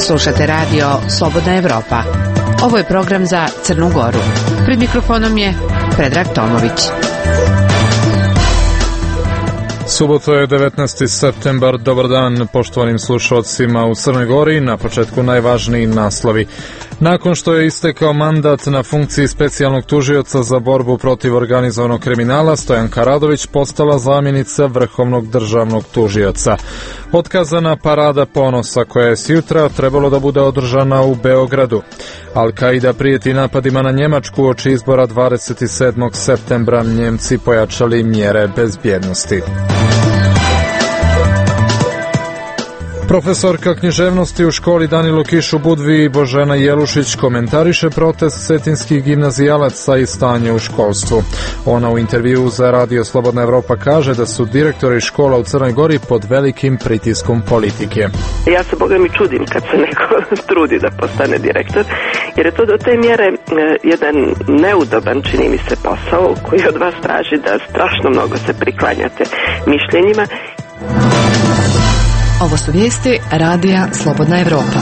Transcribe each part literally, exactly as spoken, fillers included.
Slušate radio Slobodna Evropa. Ovo je program za Crnu Goru. Pred mikrofonom je Predrag Tomović. Subota je devetnaesti septembar. Dobar dan poštovanim slušalcima u Crnoj Gori. Na početku najvažniji naslovi. Nakon što je istekao mandat na funkciji specijalnog tužioca za borbu protiv organizovanog kriminala, Stojanka Radović postala zamjenica vrhovnog državnog tužioca. Otkazana parada ponosa koja je sjutra trebalo da bude održana u Beogradu. Al-Kaida prijeti napadima na Njemačku uoči izbora dvadeset sedmog septembra. Njemci pojačali mjere bezbjednosti. Profesorka književnosti u školi Danilo Kiš u Budvi Božena Jelušić komentariše protest cetinskih gimnazijalaca i stanje u školstvu. Ona u intervju za radio Slobodna Evropa kaže da su direktori škola u Crnoj Gori pod velikim pritiskom politike. Ja se boga mi čudim kad se neko trudi da postane direktor, jer je to do te mjere jedan neudoban, čini mi se, posao koji od vas traži da strašno mnogo se priklanjate mišljenjima. Ovo su vijesti radija Slobodna Evropa.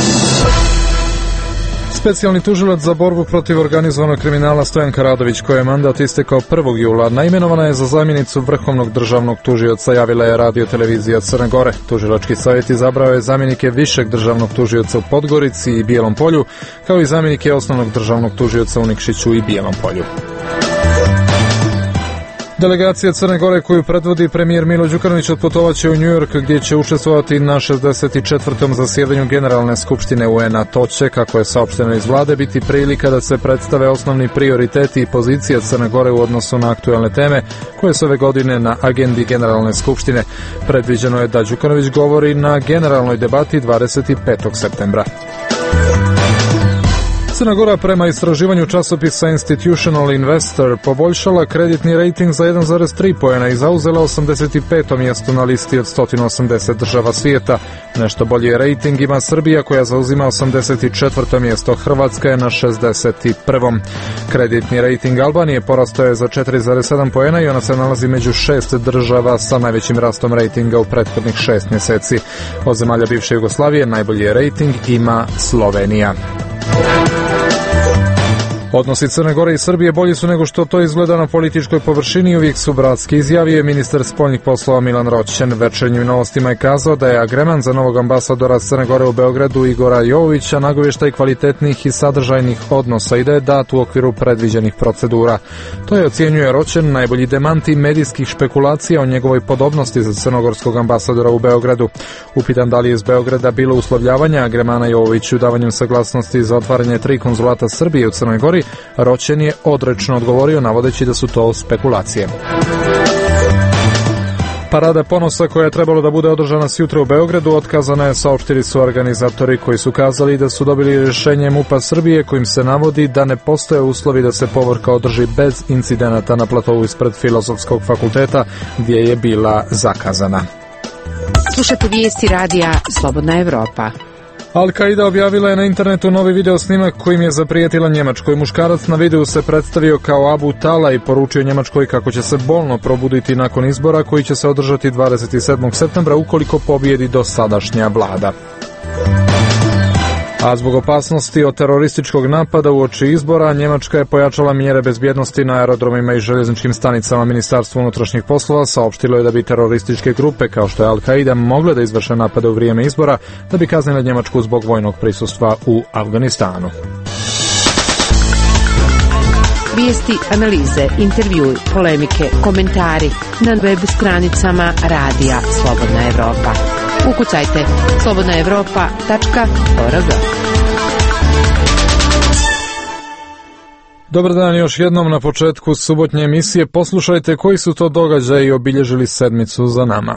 Specijalni tužilac za borbu protiv organizovanog kriminala Stojanka Radović, koja je mandat istekao prvog jula, naimenovana je za zamjenicu vrhovnog državnog tužioca, javila je radio televizija Crne Gore. Tužilački savjet izabrao je zamjenike višeg državnog tužioca u Podgorici i Bijelom Polju, kao i zamjenike osnovnog državnog tužioca u Nikšiću i Bijelom Polju. Delegacija Crne Gore koju predvodi premijer Milo Đukanović otputovaće u New York, gdje će učestvovati na šezdeset četvrtom zasjedanju Generalne skupštine U N A. To će, kako je saopšteno iz vlade, biti prilika da se predstave osnovni prioriteti i pozicija Crne Gore u odnosu na aktuelne teme koje su ove godine na agendi Generalne skupštine. Predviđeno je da Đukanović govori na generalnoj debati dvadeset petog septembra. Crna Gora prema istraživanju časopisa Institutional Investor poboljšala kreditni rating za jedan zarez tri poena i zauzela osamdeset peto mjesto na listi od sto osamdeset država svijeta. Nešto bolji rating ima Srbija, koja zauzima osamdeset četvrto mjesto, Hrvatska je na šezdeset prvom Kreditni rating Albanije porastao je za četiri zarez sedam poena i ona se nalazi među šest država sa najvećim rastom ratinga u prethodnih šest mjeseci. Od zemalja bivše Jugoslavije najbolji rating ima Slovenija. Odnosi Crne Gore i Srbije bolji su nego što to izgleda na političkoj površini i uvijek su bratski, izjavio je ministar spoljnih poslova Milan Roćen. Večernjim novostima je kazao da je agreman za novog ambasadora Crne Gore u Beogradu Igora Jovovića nagovještaj kvalitetnih i sadržajnih odnosa i da je dat u okviru predviđenih procedura. To je, ocjenjuje Roćen, najbolji demanti medijskih špekulacija o njegovoj podobnosti za crnogorskog ambasadora u Beogradu. Upitan da li je iz Beograda bilo uslovljavanja agremana Jovoviću davanjem saglasnosti za otvaranje tri konzulata Srbije u Crnoj Gori, Roćen je odrečno odgovorio navodeći da su to spekulacije. Parada ponosa koja je trebalo da bude održana sjutra u Beogradu otkazana je, saopštili su organizatori, koji su kazali da su dobili rješenje M U P-a Srbije kojim se navodi da ne postoje uslovi da se povorka održi bez incidenata na platovu ispred Filozofskog fakulteta gdje je bila zakazana. Slušate vijesti radija Slobodna Evropa. Al-Kaida objavila je na internetu novi video snimak kojim je zaprijetila Njemačkoj. Muškarac na videu se predstavio kao Abu Tala i poručio Njemačkoj kako će se bolno probuditi nakon izbora koji će se održati dvadeset sedmog septembra ukoliko pobjedi dosadašnja vlada. A zbog opasnosti od terorističkog napada uoči izbora, Njemačka je pojačala mjere bezbjednosti na aerodromima i željezničkim stanicama. Ministarstvo unutrašnjih poslova saopštilo je da bi terorističke grupe kao što je Al-Kaida mogle da izvrše napade u vrijeme izbora da bi kaznile Njemačku zbog vojnog prisustva u Afganistanu. Vijesti, analize, intervjui, polemike, komentari na web stranicama radija Slobodna Evropa. Ukucajte slobodna evropa tačka org. Dobar dan još jednom na početku subotnje emisije. Poslušajte koji su to događaji obilježili sedmicu za nama.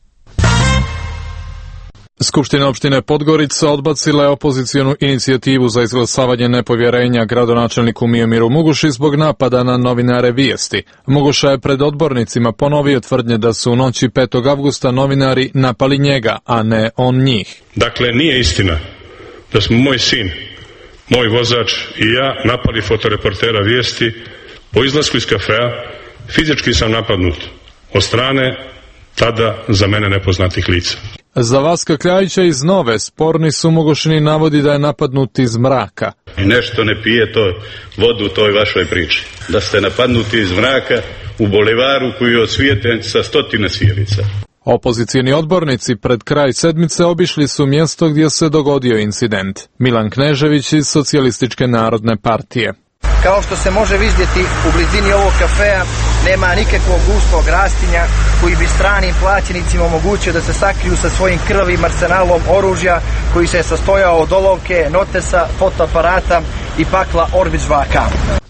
Skupština opštine Podgorica odbacila je opozicijonu inicijativu za izglasavanje nepovjerenja gradonačelniku Miomiru Muguši zbog napada na novinare Vijesti. Muguša je pred odbornicima ponovio tvrdnje da su u noći petog avgusta novinari napali njega, a ne on njih. Dakle, nije istina da smo moj sin, moj vozač i ja napali fotoreportera Vijesti. Po izlasku iz kafea fizički sam napadnut od strane tada za mene nepoznatih lica. Za Vaska Kljajića iz Nove sporni su Mogošini navodi da je napadnut iz mraka. I nešto ne pije to vodu u toj vašoj priči. Da ste napadnuti iz mraka u bulevaru koji je osvijetljen sa stotine svjelica. Opozicijni odbornici pred kraj sedmice obišli su mjesto gdje se dogodio incident. Milan Knežević iz Socijalističke narodne partije. Kao što se može vidjeti, u blizini ovog kafea nema nikakvog gustog rastinja koji bi stranim plaćenicima omogućio da se sakriju sa svojim krvavim arsenalom oružja koji se sastojao od olovke, notesa, fotoaparata i pakla Orbizvaka.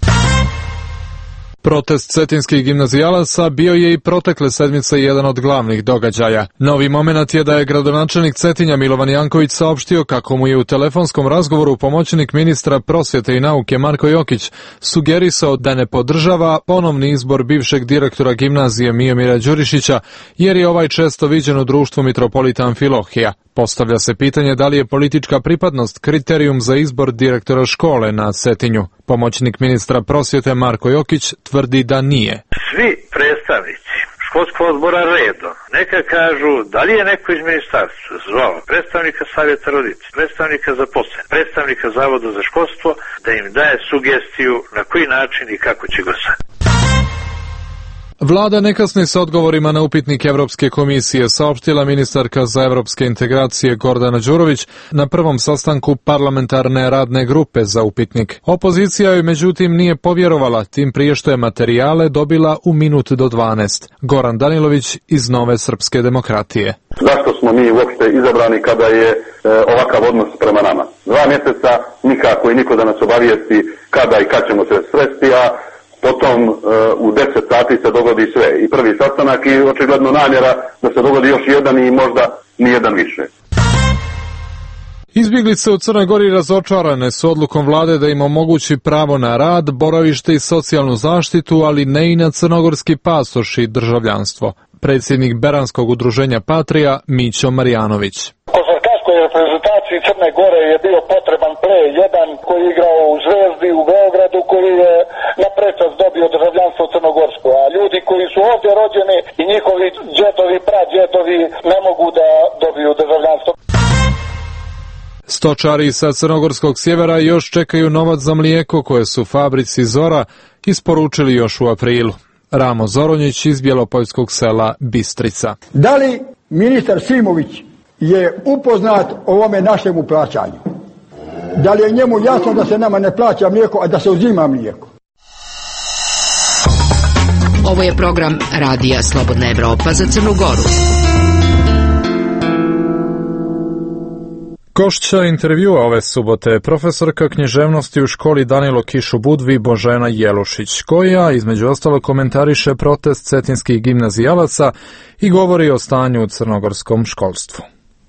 Protest cetinskih gimnazijalaca bio je i protekle sedmice jedan od glavnih događaja. Novi moment je da je gradonačelnik Cetinja Milovan Janković saopštio kako mu je u telefonskom razgovoru pomoćnik ministra prosvjete i nauke Marko Jokić sugerisao da ne podržava ponovni izbor bivšeg direktora gimnazije Mijomira Đurišića, jer je ovaj često viđen u društvu mitropolita Amfilohija. Postavlja se pitanje da li je politička pripadnost kriterijum za izbor direktora škole na Cetinju. Pomoćnik ministra prosvjete Marko Jokić tvrdi da nije. Svi predstavnici školskog odbora redom neka kažu da li je neko iz ministarstva zvao predstavnika savjeta roditelja, predstavnika zaposlenih, predstavnika zavoda za školstvo, da im daje sugestiju na koji način i kako će glasati. Vlada ne kasni s odgovorima na upitnik Evropske komisije, saopštila ministarka za evropske integracije Gordana Đurović na prvom sastanku parlamentarne radne grupe za upitnik. Opozicija joj međutim nije povjerovala, tim prije što je materijale dobila u minut do dvanaest. Goran Danilović iz Nove srpske demokratije. Zašto smo mi uopšte izabrani kada je e, ovakav odnos prema nama? Dva mjeseca nikako i niko da nas obavijesti kada i kad ćemo se sresti, a potom uh, u deset sati se dogodi sve. I prvi sastanak i očigledno namjera da se dogodi još jedan i možda nijedan više. Izbjeglice u Crnoj Gori razočarane su odlukom vlade da im omogući pravo na rad, boravište i socijalnu zaštitu, ali ne i na crnogorski pasoš i državljanstvo. Predsjednik Beranskog udruženja Patrija Mićo Marijanović. U reprezentaciji Crne Gore je bio potreban play jedan koji je igrao u Zvezdi u Beogradu, koji je na prečac dobio državljanstvo crnogorsko, a ljudi koji su ovdje rođeni i njihovi djedovi, pradjedovi ne mogu da dobiju državljanstvo. Stočari sa crnogorskog sjevera još čekaju novac za mlijeko koje su fabrici Zora isporučili još u aprilu. Ramo Zoronjić iz bjelopoljskog sela Bistrica. Da li ministar Simović je upoznat o ovome našemu plaćanju? Da li je njemu jasno da se nama ne plaća mlijeko, a da se uzima mlijeko? Ovo je program Radija Slobodna Evropa za Crnu Goru. Gošća intervjua ove subote profesorka književnosti u školi Danilo Kiš u Budvi Božena Jelušić, koja između ostalo komentariše protest cetinskih gimnazijalaca i govori o stanju u crnogorskom školstvu.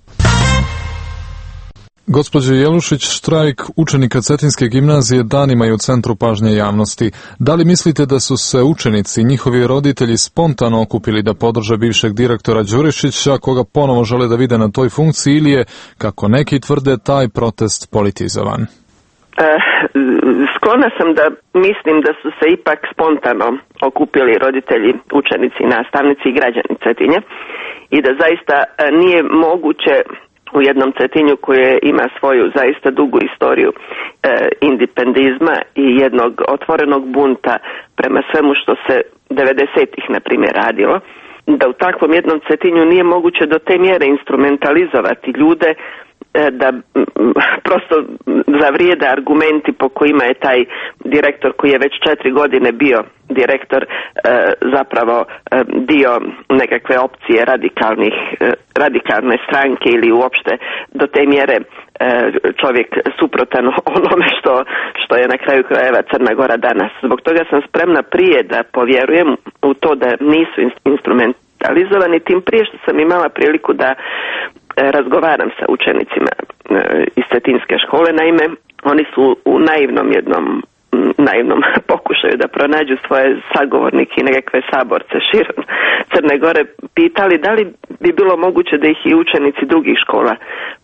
Gospođo Jelušić, štrajk učenika Cetinske gimnazije danima je u centru pažnje javnosti. Da li mislite da su se učenici i njihovi roditelji spontano okupili da podrže bivšeg direktora Đurišića, koga ponovo žele da vide na toj funkciji, ili je, kako neki tvrde, taj protest politizovan? E, sklona sam da mislim da su se ipak spontano okupili roditelji, učenici, nastavnici i građani Cetinja i da zaista nije moguće u jednom Cetinju koje ima svoju zaista dugu istoriju e, independizma i jednog otvorenog bunta prema svemu što se devedesetih na primjer radilo, da u takvom jednom Cetinju nije moguće do te mjere instrumentalizovati ljude e, da m, prosto zavrijede argumenti po kojima je taj direktor koji je već četiri godine bio direktor e, zapravo e, dio nekakve opcije radikalnih, e, radikalne stranke ili uopšte do te mjere e, čovjek suprotan onome što, što je na kraju krajeva Crna Gora danas. Zbog toga sam spremna prije da povjerujem u to da nisu instrumentalizovani, tim prije što sam imala priliku da e, razgovaram sa učenicima e, iz Cetinske škole. Naime, oni su u naivnom jednom naivnom pokušaju da pronađu svoje sagovornike i nekakve saborce širom Crne Gore pitali da li bi bilo moguće da ih i učenici drugih škola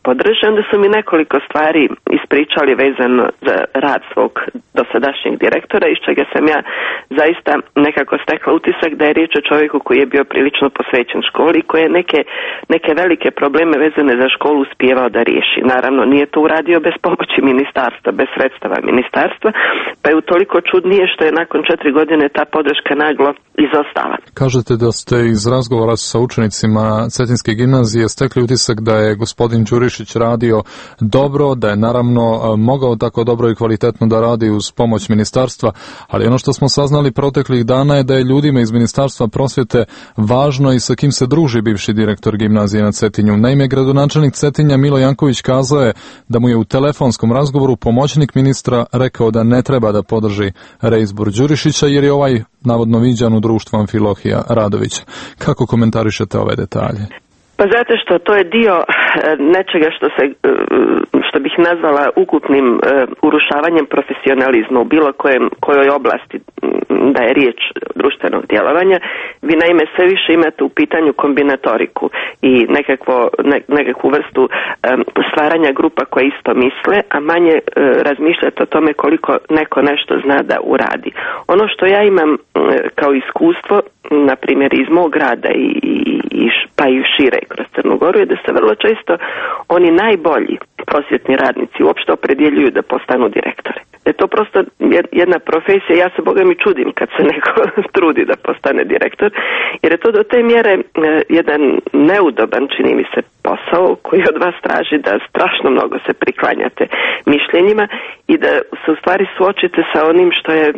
podrže. Onda su mi nekoliko stvari ispričali vezano za rad svog dosadašnjeg direktora, iz čega sam ja zaista nekako stekla utisak da je riječ o čovjeku koji je bio prilično posvećen školi i koji je neke, neke velike probleme vezane za školu uspijevao da riješi. Naravno, nije to uradio bez pomoći ministarstva, bez sredstava ministarstva, pa je utoliko čudnije što je nakon četiri godine ta podrška naglo izostala. Kažete da ste iz razgovora sa učenicima Cetinske gimnazije stekli utisak da je gospodin Đurišić radio dobro, da je naravno mogao tako dobro i kvalitetno da radi uz pomoć ministarstva, ali ono što smo saznali proteklih dana je da je ljudima iz Ministarstva prosvjete važno i sa kim se druži bivši direktor gimnazije na Cetinju. Naime, gradonačelnik Cetinja Milo Janković kazao je da mu je u telefonskom razgovoru pomoćnik ministra rekao da ne treba da podrži reizbor Đurišića jer je ovaj navodno viđan u društvu Amfilohija Radovića. Kako komentarišete ove detalje? Pa zato što to je dio nečega što se, što bih nazvala ukupnim urušavanjem profesionalizma u bilo kojem, kojoj oblasti da je riječ društvenog djelovanja. Vi naime sve više imate u pitanju kombinatoriku i nekakvo, ne, nekakvu vrstu stvaranja grupa koje isto misle, a manje razmišljate o tome koliko neko nešto zna da uradi. Ono što ja imam kao iskustvo, na primjer iz mog grada i, i, pa i šire kroz Crnu Goru, je da se vrlo često oni najbolji prosvjetni radnici uopšte opredjeljuju da postanu direktore. Da je to prosto jedna profesija, ja se boga mi čudim kad se neko trudi da postane direktor, jer je to do te mjere jedan neudoban, čini mi se, posao koji od vas traži da strašno mnogo se priklanjate mišljenjima i da se u stvari suočite sa onim što je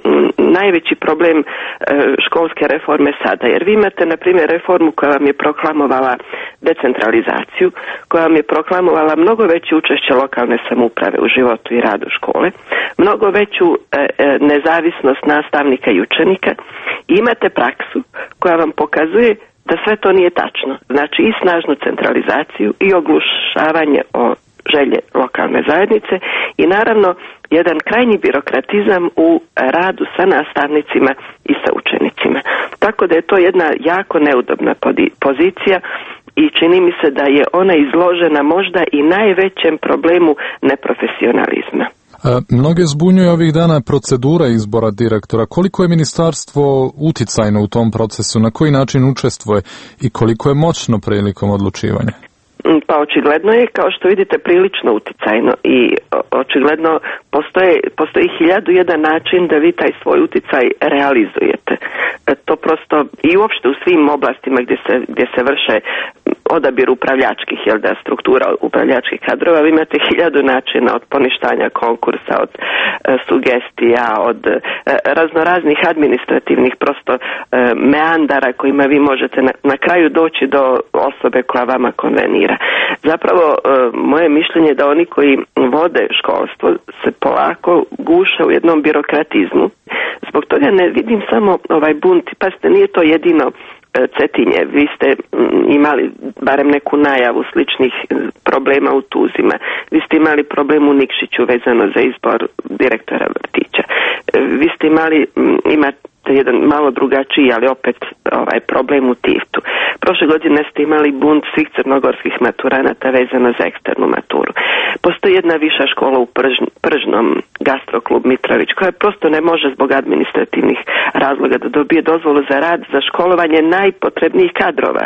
najveći problem školske reforme sada. Jer vi imate, na primjer, reformu koja vam je proklamovala decentralizaciju, koja vam je proklamovala mnogo veće učešće lokalne samouprave u životu i radu škole, mnogo veću e, nezavisnost nastavnika i učenika i imate praksu koja vam pokazuje da sve to nije tačno. Znači i snažnu centralizaciju i oglušavanje o želje lokalne zajednice i naravno jedan krajnji birokratizam u radu sa nastavnicima i sa učenicima. Tako da je to jedna jako neudobna pozicija i čini mi se da je ona izložena možda i najvećem problemu neprofesionalizma. Mnoge zbunjuje ovih dana procedura izbora direktora. Koliko je ministarstvo uticajno u tom procesu, na koji način učestvuje i koliko je moćno prilikom odlučivanja? Pa očigledno je, kao što vidite, prilično uticajno i očigledno postoje, postoji hiljadu jedan način da vi taj svoj uticaj realizujete. To prosto i uopšte u svim oblastima gdje se, gdje se vrše odabir upravljačkih, jel da, struktura upravljačkih kadrova, vi imate hiljadu načina od poništanja konkursa, od e, sugestija, od e, raznoraznih administrativnih prosto e, meandara kojima vi možete na, na kraju doći do osobe koja vama konvenira. Zapravo, e, moje mišljenje je da oni koji vode školstvo se polako guše u jednom birokratizmu. Zbog toga ne vidim samo ovaj bunt, pazite, nije to jedino Cetinje, vi ste imali barem neku najavu sličnih problema u Tuzima, vi ste imali problem u Nikšiću vezano za izbor direktora vrtića, vi ste imali, imate jedan malo drugačiji, ali opet ovaj problem u Tivtu. Prošle godine ste imali bunt svih crnogorskih maturanata vezano za eksternu maturu. Postoji jedna viša škola u Pržn, Pržnom, Gastroklub Mitrović, koja prosto ne može zbog administrativnih razloga da dobije dozvolu za rad za školovanje najpotrebnijih kadrova,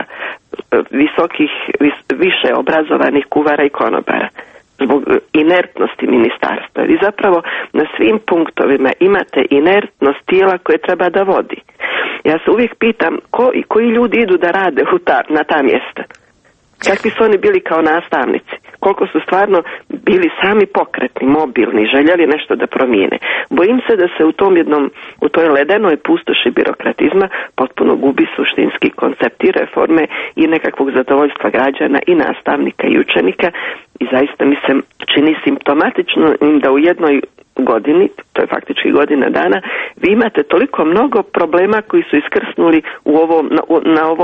visokih, vis, više obrazovanih kuvara i konobara, zbog inertnosti ministarstva. Vi zapravo na svim punktovima imate inertnost tijela koje treba da vodi. Ja se uvijek pitam ko i koji ljudi idu da rade u ta, na ta mjesta. Kakvi su oni bili kao nastavnici? Koliko su stvarno bili sami pokretni, mobilni, željeli nešto da promijene. Bojim se da se u tom jednom, u toj ledenoj pustoši birokratizma potpuno gubi suštinski koncept i reforme i nekakvog zadovoljstva građana i nastavnika i učenika i zaista mi se čini simptomatično da u jednoj godini, to je faktički godina dana, vi imate toliko mnogo problema koji su iskrsnuli u ovom, na, na ovom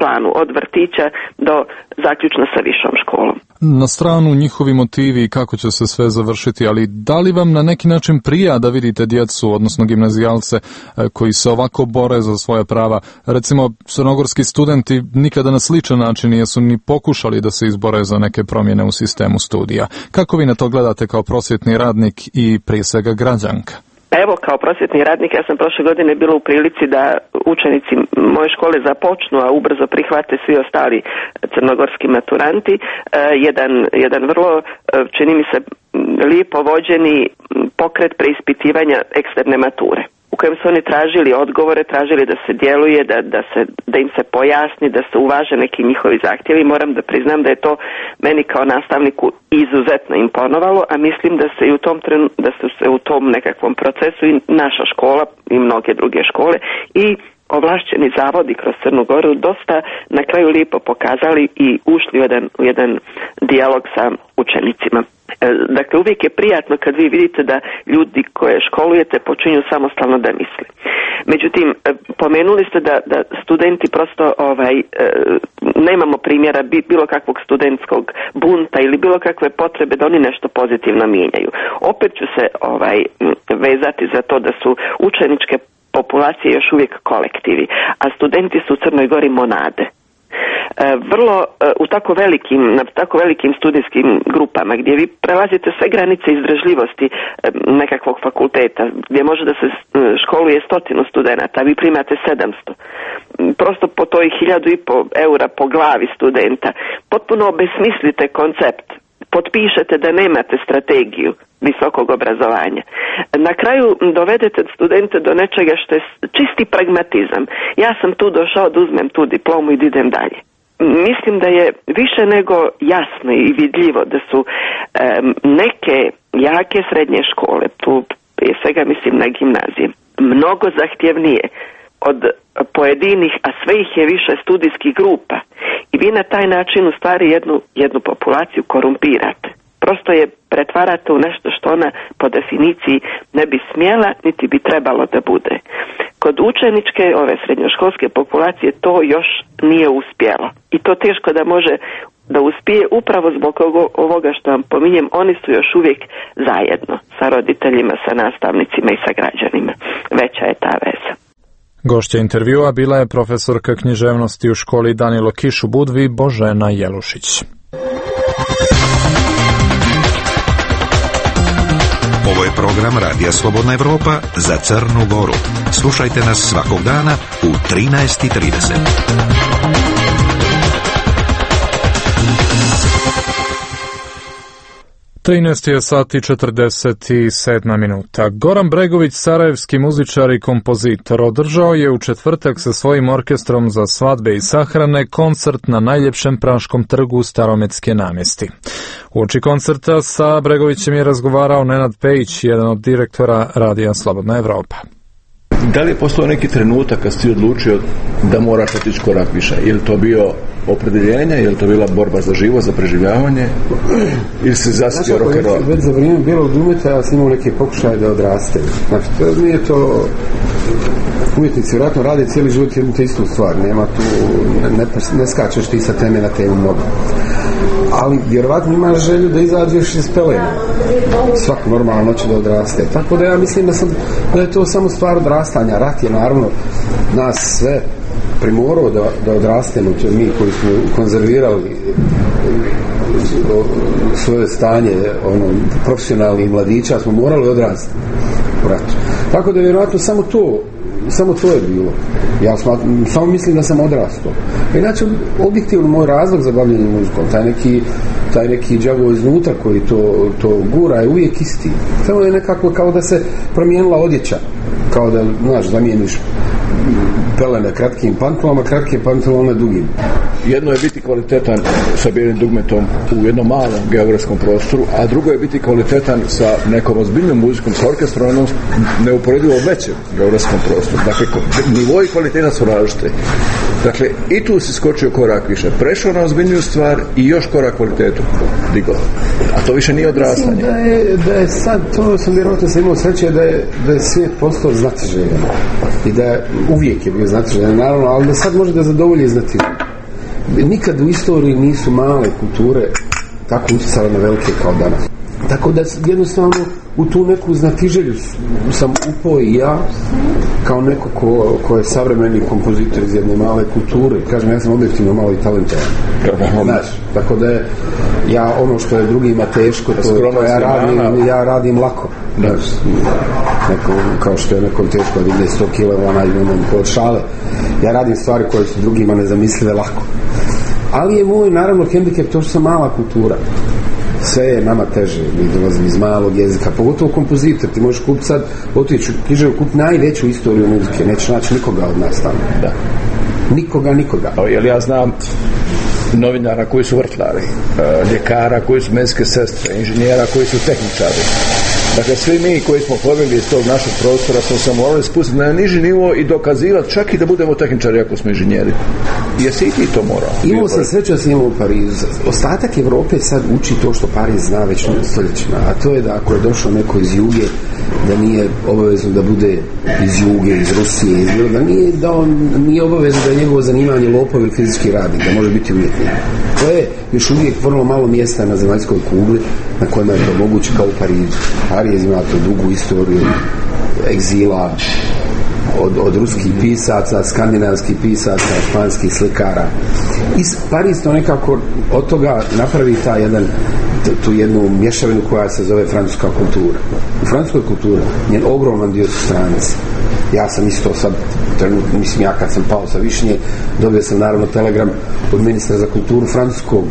planu, od vrtića do zaključno sa višom školom. Na stranu njihovi motivi i kako će se sve završiti, ali da li vam na neki način prija da vidite djecu, odnosno gimnazijalce koji se ovako bore za svoje prava? Recimo, crnogorski studenti nikada na sličan način nisu ni pokušali da se izbore za neke promjene u sistemu studija. Kako vi na to gledate kao prosvjetni radnik i prije svega građanka? Evo, kao prosvjetni radnik, ja sam prošle godine bila u prilici da učenici moje škole započnu, a ubrzo prihvate svi ostali crnogorski maturanti. E, jedan, jedan vrlo, čini mi se, lijepo vođeni pokret preispitivanja eksterne mature, u kojem su oni tražili odgovore, tražili da se djeluje, da, da, se, da im se pojasni, da se uvaže neki njihovi zahtjevi. Moram da priznam da je to meni kao nastavniku izuzetno imponovalo, a mislim da se i u tom trenu, da su se u tom nekakvom procesu i naša škola i mnoge druge škole i ovlašćeni zavodi kroz Crnu Goru dosta na kraju lijepo pokazali i ušli u jedan, u jedan dijalog sa učenicima. Dakle, uvijek je prijatno kad vi vidite da ljudi koje školujete počinju samostalno da misle. Međutim, pomenuli ste da, da studenti prosto ovaj, nemamo primjera bilo kakvog studentskog bunta ili bilo kakve potrebe da oni nešto pozitivno mijenjaju. Opet ću se ovaj, vezati za to da su učeničke populacije još uvijek kolektivi, a studenti su u Crnoj Gori monade. Vrlo u tako velikim, na tako velikim studijskim grupama gdje vi prelazite sve granice izdržljivosti nekakvog fakulteta, gdje može da se školuje stotinu studenata, vi primate sedamsto. Prosto po toj hiljadu i po eura po glavi studenta. Potpuno obesmislite koncept. Potpišete da nemate strategiju visokog obrazovanja. Na kraju dovedete studente do nečega što je čisti pragmatizam. Ja sam tu došao da uzmem tu diplomu i da idem dalje. Mislim da je više nego jasno i vidljivo da su um, neke jake srednje škole, tu prije svega mislim na gimnazije, mnogo zahtjevnije od pojedinih, a sve ih je više studijskih grupa. I vi na taj način u stvari jednu, jednu populaciju korumpirate. Prosto je pretvarate u nešto što ona po definiciji ne bi smjela, niti bi trebalo da bude. Kod učeničke, ove srednjoškolske populacije to još nije uspjelo. I to teško da može da uspije upravo zbog ovoga što vam pominjem, oni su još uvijek zajedno sa roditeljima, sa nastavnicima i sa građanima. Veća je ta veza. Gošća intervjua bila je profesorka književnosti u školi Danilo Kiš u Budvi Božena Jelušić. Ovo je program Radija Slobodna Evropa za Crnu Goru. Slušajte nas svakog dana u trinaest i trideset. trinaest je sati četrdeset sedam minuta. Goran Bregović, sarajevski muzičar i kompozitor, održao je u četvrtak sa svojim orkestrom za svadbe i sahrane koncert na najljepšem Praškom trgu u Starometske namjesti. Uoči koncerta sa Bregovićem je razgovarao Nenad Pejić, jedan od direktora Radija Slobodna Evropa. Da li je postao neki trenutak kad si odlučio da moraš otići korak više? Je li to bio opredjeljenje, je li to bila borba za život, za preživljavanje, ili si zasjetio rock and roll? Već za vrijeme bilo umjeta, ja sam imao neki pokušaj da odraste. Znači, to nije to... Umjetnici vjerojatno rade cijeli život jednu te istu stvar. Nema tu... Ne, ne skačeš ti sa teme na temu mnogo. Ali vjerovatno imaš želju da izađeš iz pelena. Svako normalno hoće da odraste. Tako da ja mislim da, sam, da je to samo stvar odrastanja. Rat je naravno nas sve primorao da, da odrastemo. Mi koji smo konzervirali svoje stanje ono, profesionalnih mladića smo morali odrasti u ratu. Tako da vjerovatno samo to samo to je bilo. Ja smatram, samo mislim da sam odrastao. Inače, objektivno moj razlog za bavljenje muzikom, taj neki, taj neki đavo iznutra koji to, to gura je uvijek isti. Samo je nekako kao da se promijenila odjeća. Kao da, znaš, zamijeniš pelene kratkim pantalama, kratke pantalone dugim. Jedno je biti kvalitetan sa bijelim dugmetom u jednom malom geografskom prostoru, a drugo je biti kvalitetan sa nekom ozbiljnom muzikom, sa orkestrom, jednom neuporedivo većem geografskom prostoru. Dakle, nivoji kvaliteta su različite. Dakle, i tu si skočio korak više. Prešao na ozbiljniju stvar i još korak kvalitetu digao. A to više nije odrastanje. Mislim da je, da je sad, to sam vjerojatno sam imao sreće, da je, da je svijet postao znatiželjan. I da je, uvijek je bio znatiželjan, naravno, ali da sad može da zadovolji znatiželjan. nikad u istoriji nisu male kulture tako utjecale na velike kao danas. Tako da jednostavno u tu neku znatiželju sam upao i ja kao neko ko, ko je savremeni kompozitor iz jedne male kulture. Kažem, ja sam objektivno malo i talentovan. Znaš, tako da je ja ono što je drugima teško, to, to ja, radim, ja radim lako. Znaš, neko, kao što je nekom teško da ide sto kilograma i onom kod šale. Ja radim stvari koje su drugima nezamislive lako. Ali je moj, naravno, hendikep to što sam mala kultura. Sve je nama teže, mi dolazimo iz malog jezika, pogotovo kompozitor, ti možeš kupiti sad, otići u književu, kupiti najveću istoriju muzike, nećeš naći nikoga od nas tamo. Da. Nikoga, nikoga. O, jer ja znam novinara koji su vrtlari, ljekara koji su medicinske sestre, inženjera koji su tehničari. Dakle, svi mi koji smo pobjegli iz tog našeg prostora smo se morali spustiti na niži nivo i dokazivati čak i da budemo tehničari ako smo inženjeri. Jesi i ti to morao? Imao sam sreću da sam imao u Parizu. Ostatak Evrope sad uči to što Pariz zna već stoljećima, a to je da ako je došao neko iz Juge, da nije obavezno da bude iz Juge, iz Rusije, iz bilo, da nije, da on nije obavezno da je njegovo zanimanje lopov ili fizički radnik, da može biti umjetnik. To je još uvijek vrlo malo mjesta na zemaljskoj kugli na kojima je to moguće kao u Parizu. Pariz ima to dugu istoriju egzila od, od ruskih pisaca, skandinavskih pisaca, španskih slikara. I Pariz to nekako od toga napravi ta jedan, tu jednu mješavinu koja se zove francuska kultura. U francuskoj kulturi njen ogroman dio su stranci. Ja sam isto sad, trenutno, mislim ja kad sam pao sa višnje, dobio sam naravno telegram od ministra za kulturu francuskog,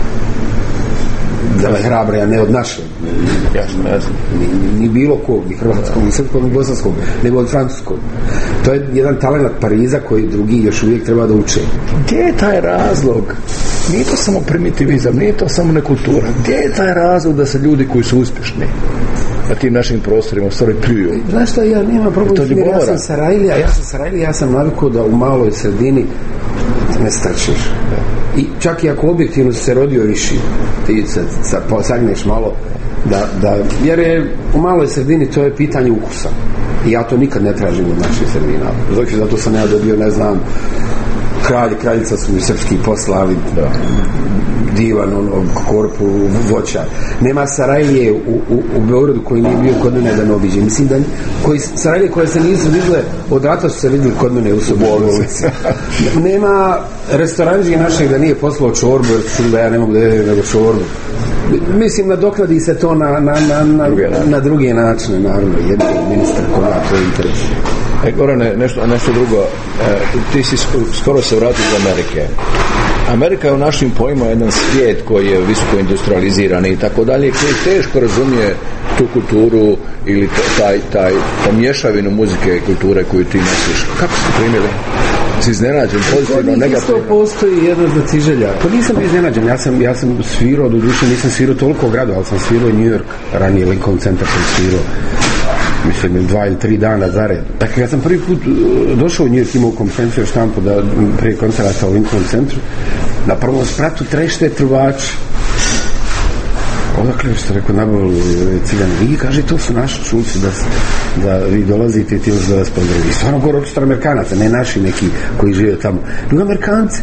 da je hrabra, a ne od naše. Jasno, jasno. Ni, ni bilo kog, ni hrvatskog, ni srpskog, ni bosanskog, nego od francuskog. To je jedan talent Pariza koji drugi još uvijek treba da uče. Gdje je taj razlog? Nije to samo primitivizam, nije to samo nekultura. Gdje je taj razlog da se ljudi koji su uspješni na tim našim prostorima u stvari pljuju? Znaš šta, ja nema problem, ja sam Sarajlija, ja sam Sarajlija, ja sam navikao da u maloj sredini ne strčiš. I čak i ako objektivno se rodio viši, ti se sagneš malo, da, da, jer je u maloj sredini to je pitanje ukusa. I ja to nikad ne tražim od naših sredina. Znači, zato sam ja dobio, ne znam, kralj, kraljica su mi srpski poslali, da, divan, ono, korpu, voća. Nema Sarajlije u, u, u Beogradu koji nije bio kod mene da ne obiđe. Mislim da koji, Sarajlije koje se nisu vidjele, od rata su se vidjeli kod mene u Soborovci. Nema restoranđije našeg da nije poslao čorbu, jer su da ja ne mogu da jedem nego čorbu. Mislim, nadoknadi se to na, na, na, na, druge, na druge načine, naravno, jedan ministar koga to interesuje. E, Gorane, nešto, nešto drugo, e, ti si skoro se vratio iz Amerike. Amerika je u našim pojmama jedan svijet koji je visoko industrializiran i tako dalje, koji teško razumije tu kulturu ili taj, taj pomješavinu muzike i kulture koju ti nosiš. Kako ste primili? Si iznenađen, pozitivno, negativno? Isto postoji jedna znatiželja. To nisam iznenađen, ja sam, ja sam svirao, do duše nisam svirao toliko gradu, ali sam svirao i New York, ranije Lincoln Center sam svirao, mislim, dva ili tri dana za red. Dakle, kad sam prvi put došao u New York, imao konferenciju štampu da prije koncerata u Lincoln Centru, na prvom spratu trešte trubači. Odakle što rekao, nabavili ciljani, vi kaže, to su naši čulci da, da vi dolazite i ti još da vas pozdravili. I stvarno gore očito Amerikanaca, ne naši neki koji žive tamo, nego Amerikanci.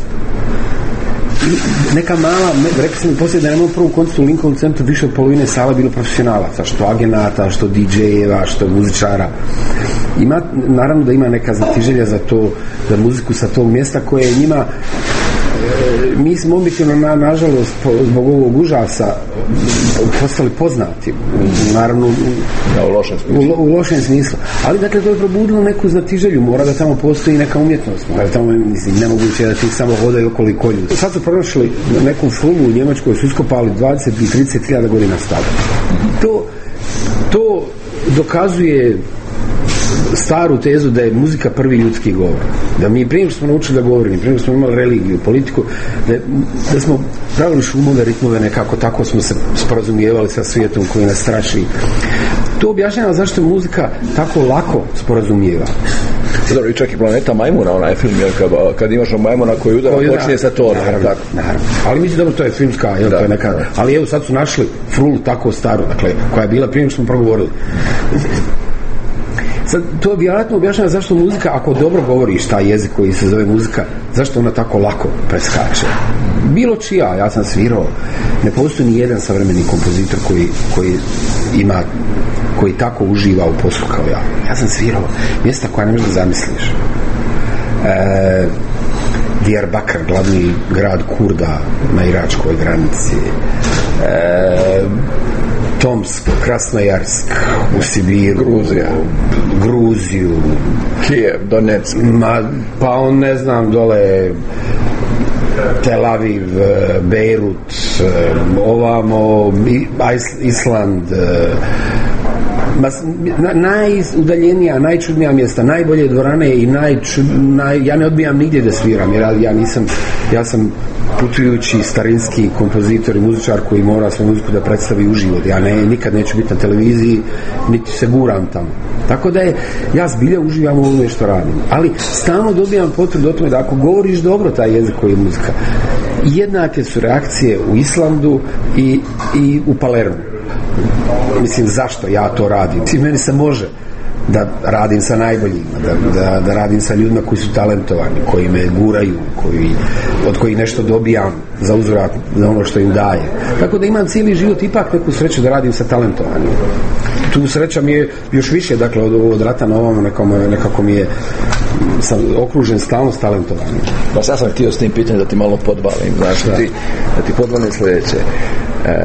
I neka mala, rekao sam mi poslije da nema u prvom koncertu u Lincoln Centru više od polovine sala bilo profesionalaca, što agenata, što di džejeva, što muzičara. Ima, naravno da ima neka znatiželja za to, za muziku sa tog mjesta koje je njima, mi smo objektivno na, nažalost zbog ovog užasa postali poznati, naravno u, ja, u, lošem u, u lošem smislu, ali dakle to je probudilo neku znatiželju, mora da tamo postoji neka umjetnost, mora da tamo, mislim, nemoguće da ti samo hodaju okolo i kolju. Sad su pronašli neku fulu u Njemačkoj, su iskopali dvadeset i trideset hiljada godina stara. To, to dokazuje staru tezu da je muzika prvi ljudski govor. Da mi prije što smo naučili da govorimo, prije što smo imali religiju, politiku, da, da smo pravili šumove, ritmove nekako, tako smo se sporazumijevali sa svijetom koji nas straši. To objašnjava zašto je muzika tako lako sporazumijeva. Dobro, i čak i Planeta majmuna, onaj film, jer kad, kad imaš majmuna koji udara, koji počinje sa to. Naravno, tako. Naravno. Ali mislim, dobro, to je filmska, jel, da, to je neka, da. Ali evo, sad su našli frulu tako staru, dakle, koja je bila prije što smo progovorili. Sad, to vjerojatno objašnjava zašto muzika, ako dobro govoriš taj jezik koji se zove muzika, zašto ona tako lako preskače. Bilo čija, ja sam svirao, ne postoji ni jedan savremeni kompozitor koji, koji ima, koji tako uživa u poslu kao ja. Ja sam svirao mjesta koja ne možeš da zamisliš. E, Diyarbakir, glavni grad Kurda na iračkoj granici. E, Tomsk, Krasnojarsk u Sibiru, Gruzija, Gruziju, Kijev, Donetsk, ma, pa on ne znam dole Tel Aviv, Beirut, ovamo Island, najudaljenija, najčudnija mjesta, najbolje dvorane i najčud, naj, ja ne odbijam nigdje da sviram, jer ja nisam, ja sam putujući starinski kompozitor i muzičar koji mora svoju muziku da predstavi uživo. Ja ne, nikad neću biti na televiziji, niti se guram tamo. Tako da je, ja zbilja uživam u ovome što radim. Ali stalno dobijam potvrdu o tome da ako govoriš dobro taj jezik koji je muzika, jednake su reakcije u Islandu i, i u Palermu. Mislim, zašto ja to radim? Ti meni se može da radim sa najboljima, da, da, da radim sa ljudima koji su talentovani, koji me guraju, koji, od kojih nešto dobijam za uzvrat za ono što im daje. Tako da imam cijeli život ipak neku sreću da radim sa talentovanim. Tu sreća mi je još više, dakle, od, od rata na ovom nekako, nekako mi je sam okružen stalno s talentovanim. Pa sad sam htio s tim pitanjem da ti malo podvalim, znaš, da ti, da ti podvalim sljedeće. E,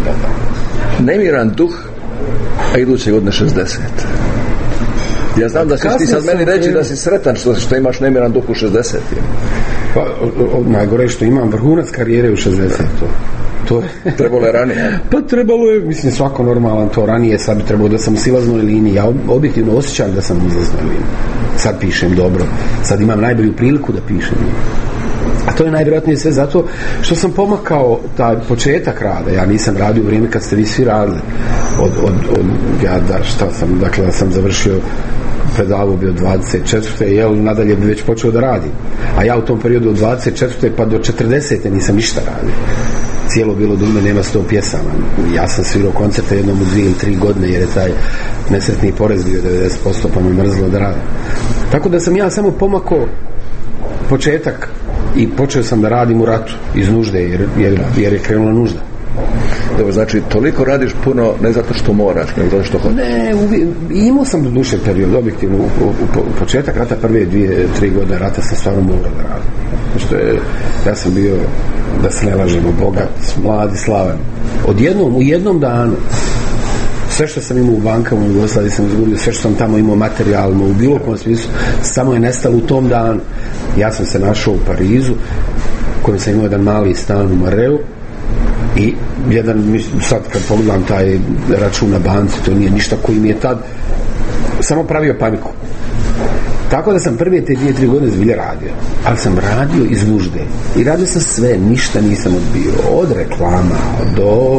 nemiran duh, a iduće godine šezdeset. Ja znam da ćeš ti sad meni reći da si sretan što, što imaš nemiran duh u šezdesetim. Pa, o, o, najgore što imam vrhunac karijere u šezdesetom. To je... Trebalo je ranije? Pa trebalo je, mislim, svako normalan to ranije, sad bi trebalo da sam u silaznoj liniji. Ja objektivno osjećam da sam u silaznoj liniji. Sad pišem dobro. Sad imam najbolju priliku da pišem. A to je najvjerojatnije sve zato što sam pomakao taj početak rada. Ja nisam radio u vrijeme kad ste vi svi radili. Od, od, od, ja da, šta sam, dakle, da sam završio predavu bio dvadeset četvrte jel, nadalje bi već počeo da radim. A ja u tom periodu od dvadeset četvrte pa do četrdesete nisam ništa radio. Cijelo bilo dume, nema sto pjesama. Ja sam svirao koncerte jednom u dvije ili tri godine jer je taj nesretni porez bio devedeset posto pa me mrzlo da radim. Tako da sam ja samo pomakao početak i počeo sam da radim u ratu iz nužde jer, jer, jer je krenula nužda. Dobro, znači toliko radiš puno ne zato što moraš, nego zato što hoćeš. Ne, uvijek, imao sam do duše period, objektivno, u, u, u početak rata, prve dvije, tri godine rata sam stvarno morao da radim. Što je, ja sam bio, da se ne lažemo, bogat, mlad i slavan. Odjednom, u jednom danu, sve što sam imao u bankama u Jugoslaviji sam izgubio, sve što sam tamo imao materijalno, u bilo kom smislu, samo je nestalo u tom danu. Ja sam se našao u Parizu, u kojem sam imao jedan mali stan u Mareu, i jedan, sad kad pogledam taj račun na banci, to nije ništa, koji mi je tad samo pravio paniku. Tako da sam prve te dvije, tri godine zbilje radio, ali sam radio iz nužde i radio sam sve, ništa nisam odbio, od reklama do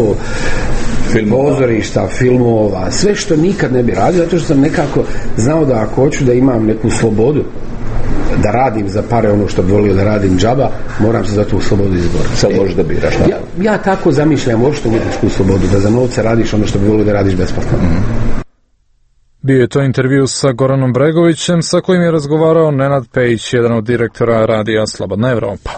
pozorišta, filmova, sve što nikad ne bi radio, zato što sam nekako znao da ako hoću da imam neku slobodu da radim za pare ono što bi volio da radim džaba, moram se za tu slobodu izboriti. Sad možeš da biraš. Ja, ja tako zamišljam uopšte umjetničku slobodu, da za novce radiš ono što bi volio da radiš besplatno. Mm-hmm. Bio je to intervju sa Goranom Bregovićem, sa kojim je razgovarao Nenad Pejić, jedan od direktora radija Slobodna Evropa.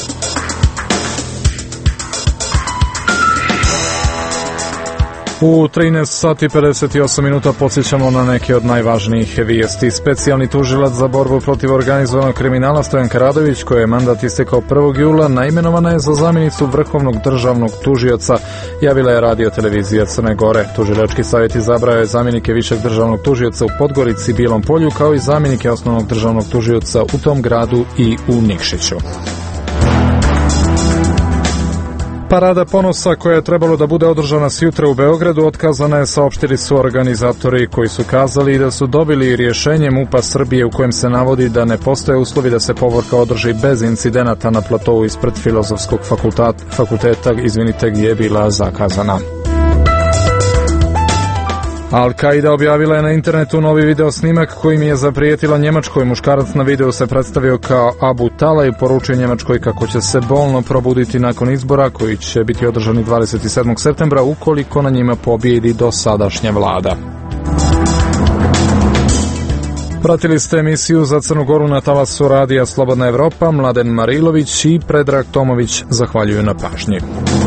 U trinaest sati pedeset osam minuta podsjećamo na neke od najvažnijih vijesti. Specijalni tužilac za borbu protiv organizovanog kriminala Stojanka Radović, koji je mandat istekao prvog jula, naimenovana je za zamjenicu vrhovnog državnog tužioca, javila je radio televizija Crne Gore. Tužilački savjet izabrao je zamjenike višeg državnog tužioca u Podgorici i Bijelom Polju, kao i zamjenike osnovnog državnog tužioca u tom gradu i u Nikšiću. Parada ponosa koja je trebalo da bude održana sjutra u Beogradu otkazana je, saopštili su organizatori, koji su kazali da su dobili rješenje MUP-a Srbije u kojem se navodi da ne postoje uslovi da se povorka održi bez incidenata na platovu ispred Filozofskog fakulteta, fakulteta, izvinite, gdje je bila zakazana. Al-Qaida objavila je na internetu novi video snimak kojim je zaprijetila Njemačkoj. Muškarac na videu se predstavio kao Abu Tala i poručio Njemačkoj kako će se bolno probuditi nakon izbora koji će biti održani dvadeset sedmog septembra ukoliko na njima pobjedi dosadašnja vlada. Pratili ste emisiju Za Crnu Goru na talasu radija Slobodna Evropa. Mladen Marilović i Predrag Tomović zahvaljuju na pažnji.